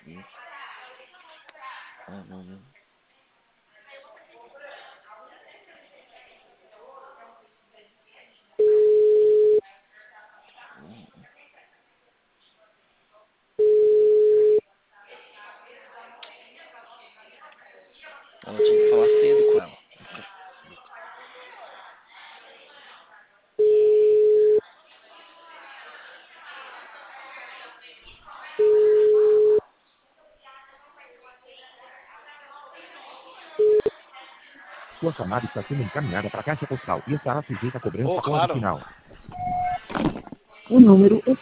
Isso. Uhum. Ela tinha que falar cedo com ela. Sua chamada está sendo encaminhada para a caixa postal e estará sujeita a cobrança Oh, após o claro. final. O número